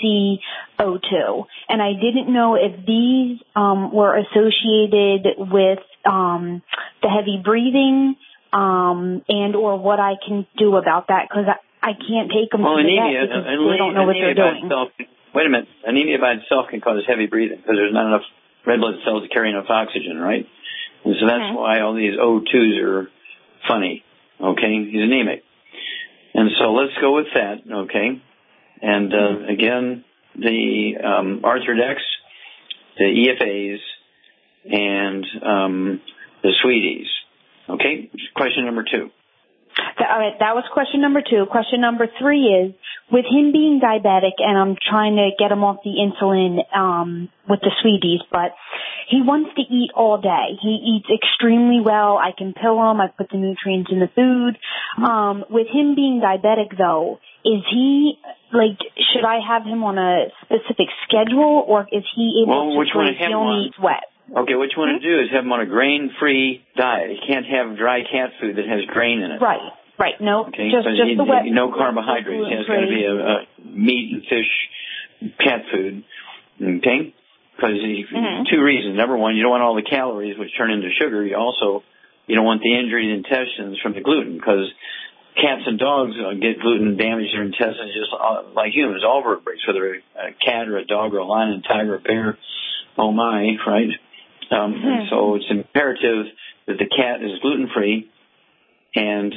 [SPEAKER 20] TCO2. And I didn't know if these were associated with the heavy breathing and or what I can do about that, because I can't take them to the vet because we don't know what they're doing.
[SPEAKER 2] Wait a minute. Anemia by itself can cause heavy breathing because there's not enough red blood cells to carry enough oxygen, right? And so that's why all these O2s are funny. Okay? He's anemic. And so let's go with that, okay? And again, the Arthrodex, the EFAs, and the Sweeties. Okay? Question number 2.
[SPEAKER 20] All right, that was question number 2. Question number 3 is, with him being diabetic, and I'm trying to get him off the insulin with the Sweeties, but he wants to eat all day. He eats extremely well. I can pill him. I put the nutrients in the food. With him being diabetic, though, is he, should I have him on a specific schedule, or is he able to drink? He only eats wet.
[SPEAKER 2] Okay, what you want to do is have him on a grain-free diet. You can't have dry cat food that has grain in it.
[SPEAKER 20] Right. No,
[SPEAKER 2] okay?
[SPEAKER 20] just the wet.
[SPEAKER 2] No carbohydrates. It's got to be a meat and fish cat food. Okay? Because 2 reasons. Number 1, you don't want all the calories which turn into sugar. You don't want the injured intestines from the gluten, because cats and dogs get gluten, damage their intestines just like humans, all vertebrates, whether a cat or a dog or a lion, a tiger, a bear, oh my, right? And so it's imperative that the cat is gluten-free, and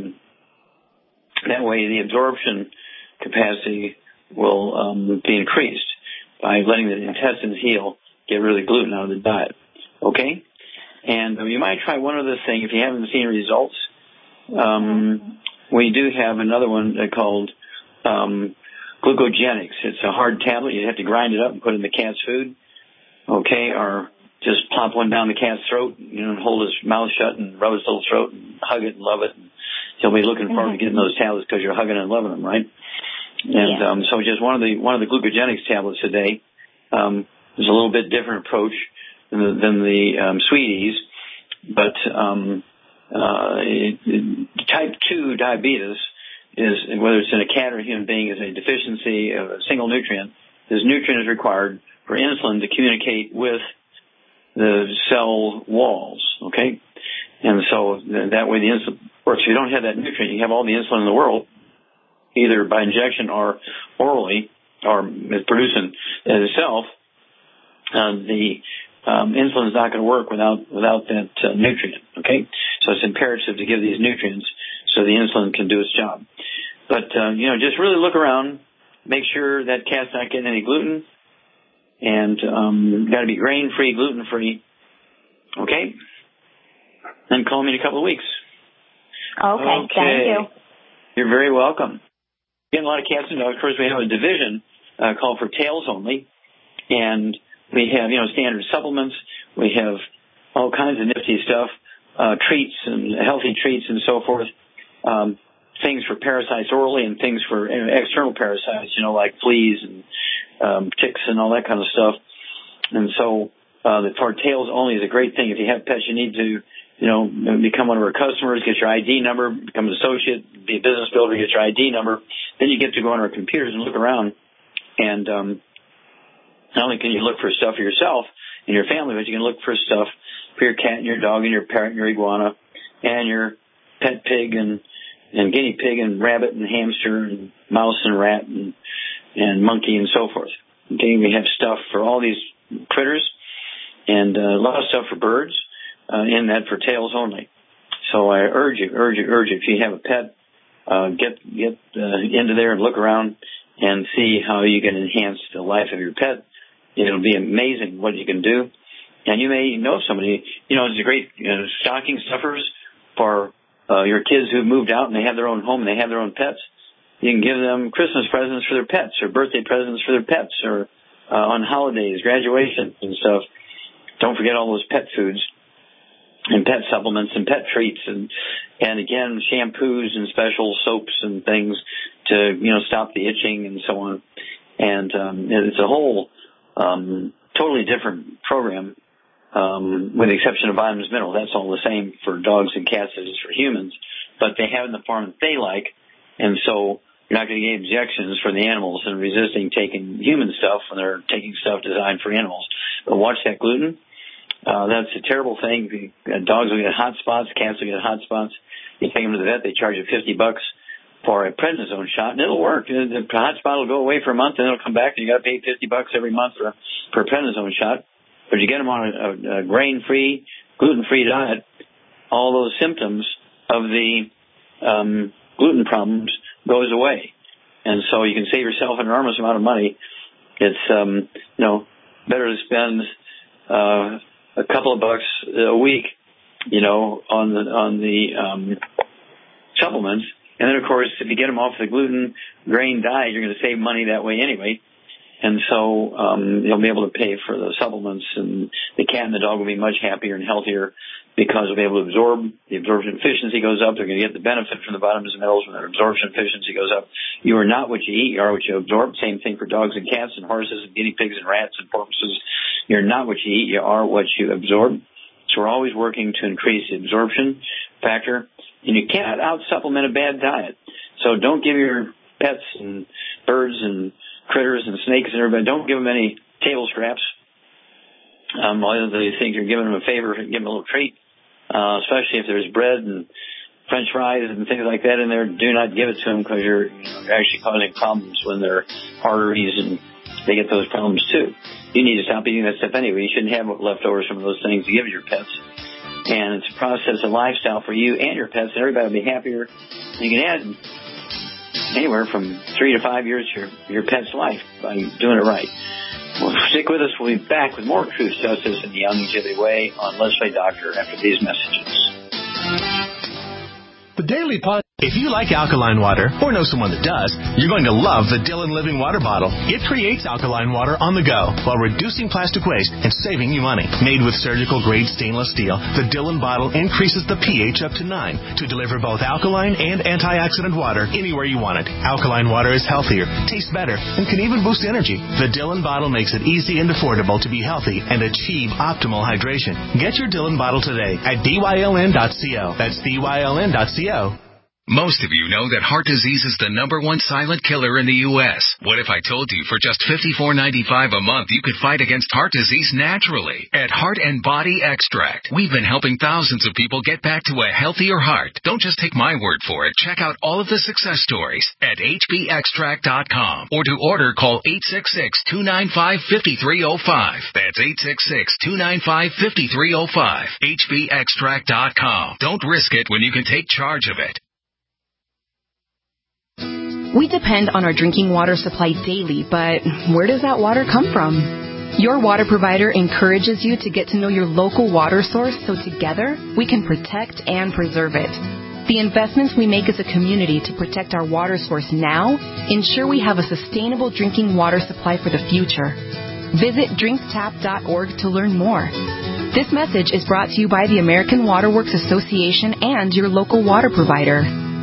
[SPEAKER 2] that way the absorption capacity will be increased by letting the intestines heal, get rid of the gluten out of the diet. Okay? And you might try one other thing if you haven't seen results. We do have another one called glucogenics. It's a hard tablet. You have to grind it up and put it in the cat's food. Okay? Or just plop one down the cat's throat, and hold his mouth shut and rub his little throat and hug it and love it. And he'll be looking forward to getting those tablets because you're hugging and loving them, right? And so just one of the glucogenics tablets a day is a little bit different approach than the Sweeties, but type 2 diabetes is, whether it's in a cat or a human being, is a deficiency of a single nutrient. This nutrient is required for insulin to communicate with the cell walls, okay? And so that way the insulin works. If you don't have that nutrient, you have all the insulin in the world, either by injection or orally, or producing it itself. The insulin is not going to work without that nutrient, okay? So it's imperative to give these nutrients so the insulin can do its job. But, just really look around, make sure that cat's not getting any gluten, and got to be grain-free, gluten-free, okay? Then call me in a couple of weeks.
[SPEAKER 20] Okay. Thank you.
[SPEAKER 2] You're very welcome. Getting a lot of cats and dogs. Of course, we have a division called for tails only, and we have, standard supplements. We have all kinds of nifty stuff, treats and healthy treats and so forth, things for parasites orally and things for external parasites, like fleas and ticks and all that kind of stuff. And so for tails only is a great thing. If you have pets, you need to, become one of our customers, get your ID number, become an associate, be a business builder, get your ID number. Then you get to go on our computers and look around. And not only can you look for stuff for yourself and your family, but you can look for stuff for your cat and your dog and your parrot and your iguana and your pet pig and guinea pig and rabbit and hamster and mouse and rat and monkey and so forth. Okay, we have stuff for all these critters and a lot of stuff for birds in that for tails only. So I urge you, if you have a pet, get into there and look around and see how you can enhance the life of your pet. It'll be amazing what you can do. And you may know somebody, it's a great stocking stuffers for your kids who've moved out and they have their own home and they have their own pets. You can give them Christmas presents for their pets or birthday presents for their pets or on holidays, graduations and stuff. Don't forget all those pet foods and pet supplements and pet treats and again, shampoos and special soaps and things to, stop the itching and so on. And it's a whole totally different program with the exception of vitamins, minerals. That's all the same for dogs and cats as it is for humans. But they have it in the form that they like. And so you're not going to get objections from the animals and resisting taking human stuff when they're taking stuff designed for animals. But watch that gluten. That's a terrible thing. Dogs will get hot spots. Cats will get hot spots. You take them to the vet, they charge you $50 for a prednisone shot, and it'll work. The hot spot will go away for a month, and it'll come back, and you got to pay $50 every month for a prednisone shot. But you get them on a grain-free, gluten-free diet, all those symptoms of the gluten problems goes away. And so you can save yourself an enormous amount of money. It's, better to spend a couple of bucks a week, on the supplements. And then, of course, if you get them off the gluten grain diet, you're going to save money that way anyway. And so you'll be able to pay for the supplements, and the cat and the dog will be much happier and healthier because they'll be able to absorb. The absorption efficiency goes up. They're going to get the benefit from the vitamins and minerals when their absorption efficiency goes up. You are not what you eat. You are what you absorb. Same thing for dogs and cats and horses and guinea pigs and rats and porpoises. You're not what you eat. You are what you absorb. So we're always working to increase the absorption factor. And you cannot out-supplement a bad diet. So don't give your pets and birds and critters and snakes and everybody, don't give them any table scraps. Whether you think you're giving them a favor, give them a little treat, especially if there's bread and French fries and things like that in there. Do not give it to them because you're actually causing problems when their arteries and they get those problems too. You need to stop eating that stuff anyway. You shouldn't have leftovers from those things to give your pets. And it's a process of lifestyle for you and your pets, and everybody will be happier. You can add anywhere from 3 to 5 years to your pet's life by doing it right. Well, stick with us. We'll be back with more Truth, Justice, and the Longevity Way on Let's Play Doctor after these messages.
[SPEAKER 10] The Daily Pod.
[SPEAKER 21] If you like alkaline water, or know someone that does, you're going to love the Dylan Living Water Bottle. It creates alkaline water on the go while reducing plastic waste and saving you money. Made with surgical-grade stainless steel, the Dylan bottle increases the pH up to 9 to deliver both alkaline and antioxidant water anywhere you want it. Alkaline water is healthier, tastes better, and can even boost energy. The Dylan bottle makes it easy and affordable to be healthy and achieve optimal hydration. Get your Dylan bottle today at dyln.co. That's dyln.co.
[SPEAKER 22] Most of you know that heart disease is the #1 silent killer in the U.S. What if I told you for just $54.95 a month you could fight against heart disease naturally? At Heart and Body Extract, we've been helping thousands of people get back to a healthier heart. Don't just take my word for it. Check out all of the success stories at hbextract.com, or to order, call 866-295-5305. That's 866-295-5305. hbextract.com. Don't risk it when you can take charge of it.
[SPEAKER 23] We depend on our drinking water supply daily, but where does that water come from? Your water provider encourages you to get to know your local water source so together we can protect and preserve it. The investments we make as a community to protect our water source now ensure we have a sustainable drinking water supply for the future. Visit drinktap.org to learn more. This message is brought to you by the American Water Works Association and your local water provider.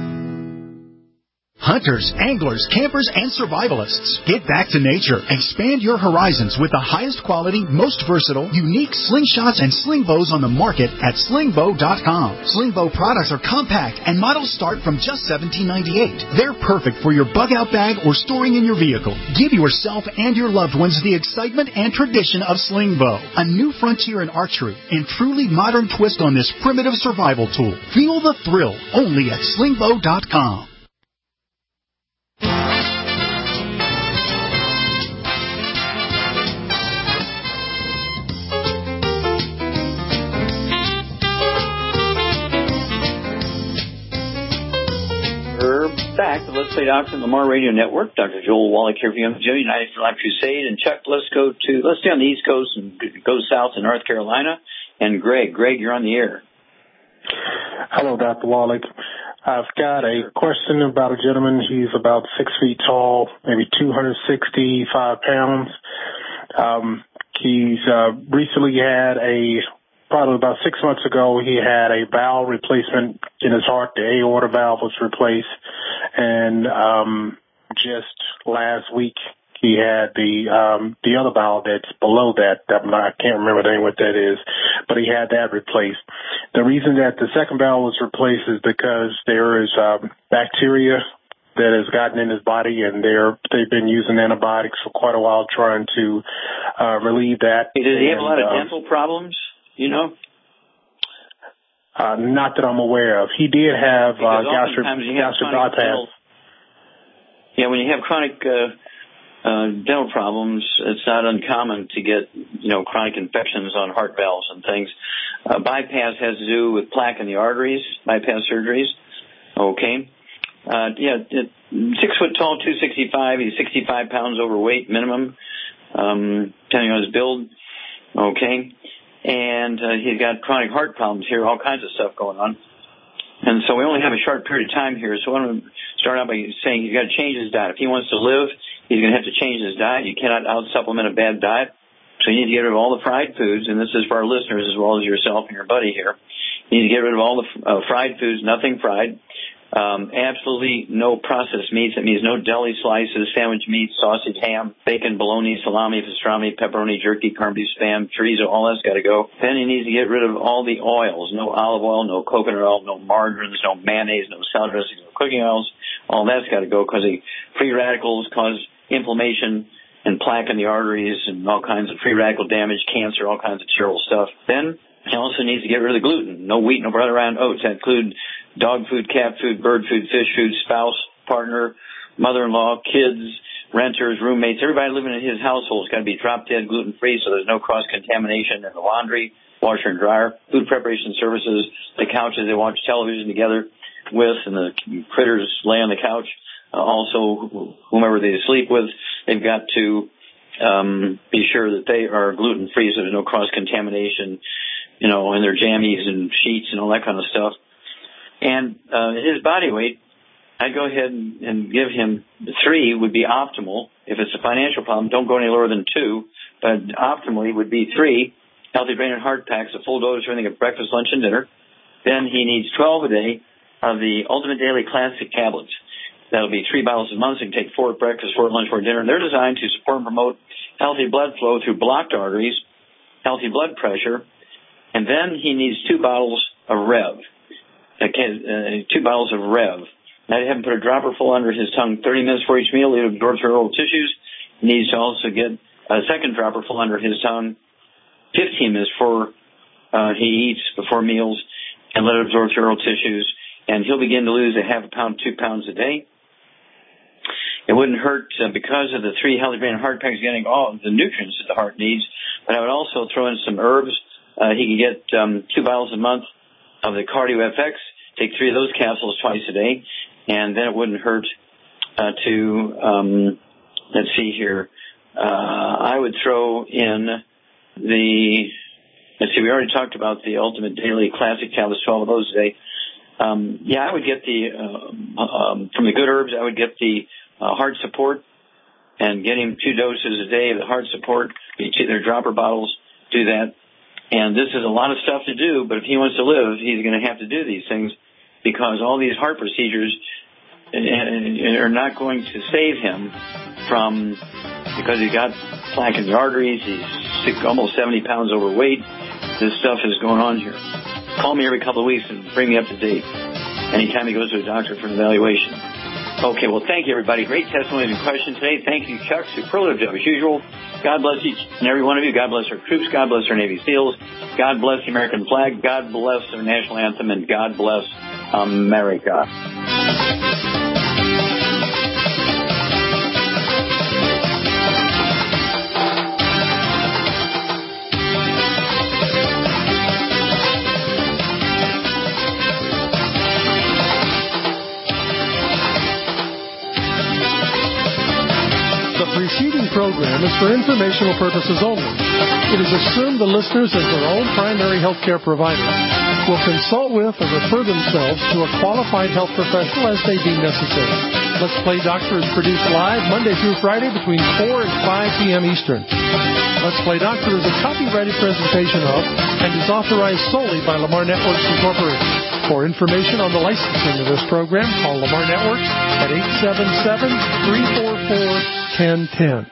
[SPEAKER 5] Hunters, anglers, campers, and survivalists. Get back to nature. Expand your horizons with the highest quality, most versatile, unique slingshots and sling bows on the market at slingbow.com. Slingbow products are compact and models start from just $17.98. They're perfect for your bug-out bag or storing in your vehicle. Give yourself and your loved ones the excitement and tradition of Slingbow, a new frontier in archery and truly modern twist on this primitive survival tool. Feel the thrill only at slingbow.com.
[SPEAKER 2] We're back to Let's Play Doctor on the Mar Radio Network. Dr. Joel Wallach here for you, United for Life Crusade. And Chuck, let's stay on the East Coast and go south to North Carolina. And Greg, you're on the air.
[SPEAKER 24] Hello, Dr. Wallach. I've got a question about a gentleman. He's about 6 feet tall, maybe 265 pounds. He's recently had probably about 6 months ago, he had a valve replacement in his heart. The aorta valve was replaced. And just last week, he had the other valve that's below that. I can't remember the name what that is, but he had that replaced. The reason that the second valve was replaced is because there is bacteria that has gotten in his body, and they've been using antibiotics for quite a while trying to relieve that.
[SPEAKER 2] Hey, does he have a lot of dental problems? You know?
[SPEAKER 24] Not that I'm aware of. He did have gastric bypass.
[SPEAKER 2] Yeah, when you have chronic dental problems, it's not uncommon to get, chronic infections on heart valves and things. Bypass has to do with plaque in the arteries, bypass surgeries. Okay. 6 foot tall, 265. He's 65 pounds overweight minimum, depending on his build. Okay. And he's got chronic heart problems here, all kinds of stuff going on. And so we only have a short period of time here. So I want to start out by saying he's got to change his diet. If he wants to live, he's going to have to change his diet. You cannot out-supplement a bad diet. So you need to get rid of all the fried foods, and this is for our listeners as well as yourself and your buddy here. You need to get rid of all the fried foods, nothing fried. Absolutely no processed meats. That means no deli slices, sandwich meat, sausage, ham, bacon, bologna, salami, pastrami, pepperoni, jerky, corned beef, spam, chorizo, all that's got to go. Then he needs to get rid of all the oils. No olive oil, no coconut oil, no margarines, no mayonnaise, no salad dressings, no cooking oils. All that's got to go because the free radicals cause inflammation and plaque in the arteries and all kinds of free radical damage, cancer, all kinds of terrible stuff. Then he also needs to get rid of the gluten. No wheat, no bread around oats. That include dog food, cat food, bird food, fish food, spouse, partner, mother-in-law, kids, renters, roommates, everybody living in his household has got to be drop-dead gluten-free so there's no cross-contamination in the laundry, washer and dryer, food preparation services, the couches they watch television together with, and the critters lay on the couch. Also, whomever they sleep with, they've got to be sure that they are gluten-free so there's no cross-contamination, in their jammies and sheets and all that kind of stuff. And his body weight, I'd go ahead and give him 3 would be optimal. If it's a financial problem, don't go any lower than 2, but optimally would be 3 healthy brain and heart packs, a full dose of everything at breakfast, lunch, and dinner. Then he needs 12 a day of the Ultimate Daily Classic tablets. That'll be 3 bottles a month. So you can take 4 at breakfast, 4 at lunch, 4 at dinner. And they're designed to support and promote healthy blood flow through blocked arteries, healthy blood pressure. And then he needs 2 bottles of Rev. 2 bottles of Rev. Now, you have him put a dropper full under his tongue 30 minutes for each meal. It absorbs through oral tissues. He needs to also get a second dropper full under his tongue 15 minutes before he eats, before meals, and let it absorb through oral tissues. And he'll begin to lose a half a pound, 2 pounds a day. It wouldn't hurt because of the 3 healthy brain and heart packs getting all the nutrients that the heart needs. But I would also throw in some herbs. He can get 2 bottles a month of the Cardio FX. Take 3 of those capsules twice a day. And then it wouldn't hurt to, let's see here. I would throw in we already talked about the Ultimate Daily Classic tablets, 12 of those a day. I would get from the good herbs, I would get the heart support and get him 2 doses a day of the heart support. Their dropper bottles, do that. And this is a lot of stuff to do, but if he wants to live, he's going to have to do these things because all these heart procedures are not going to save him because he got plaque in the arteries, he's almost 70 pounds overweight. This stuff is going on here. Call me every couple of weeks and bring me up to date anytime he goes to a doctor for an evaluation. Okay, well, thank you, everybody. Great testimonies and questions today. Thank you, Chuck. Superlative job as usual. God bless each and every one of you. God bless our troops. God bless our Navy SEALs. God bless the American flag. God bless our national anthem. And God bless America.
[SPEAKER 10] The preceding program is for informational purposes only. It is assumed the listeners, as their own primary health care provider, will consult with or refer themselves to a qualified health professional as they deem necessary. Let's Play Doctor is produced live Monday through Friday between 4 and 5 p.m. Eastern. Let's Play Doctor is a copyrighted presentation of and is authorized solely by Lamar Networks Incorporated. For information on the licensing of this program, call Lamar Networks at 877-344-1010.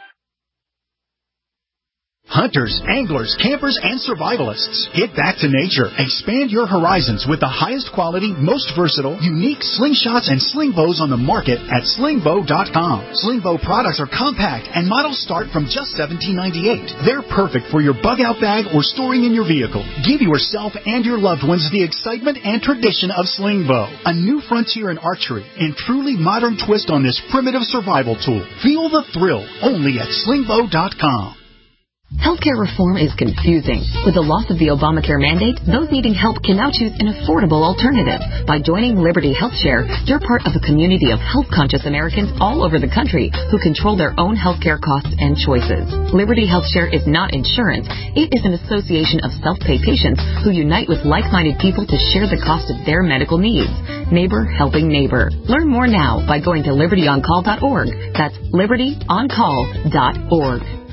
[SPEAKER 5] Hunters, anglers, campers, and survivalists. Get back to nature. Expand your horizons with the highest quality, most versatile, unique slingshots and sling bows on the market at slingbow.com. Slingbow products are compact and models start from just $17.98. They're perfect for your bug-out bag or storing in your vehicle. Give yourself and your loved ones the excitement and tradition of Slingbow, a new frontier in archery and truly modern twist on this primitive survival tool. Feel the thrill only at slingbow.com.
[SPEAKER 23] Healthcare reform is confusing. With the loss of the Obamacare mandate, those needing help can now choose an affordable alternative. By joining Liberty HealthShare, you're part of a community of health-conscious Americans all over the country who control their own healthcare costs and choices. Liberty HealthShare is not insurance. It is an association of self-pay patients who unite with like-minded people to share the cost of their medical needs. Neighbor helping neighbor. Learn more now by going to libertyoncall.org. That's libertyoncall.org.